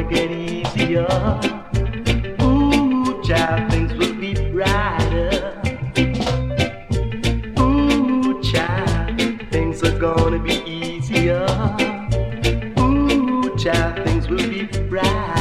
get easier. Ooh, child, things will be brighter. Ooh, child, things are gonna be easier. Ooh, child, things will be brighter.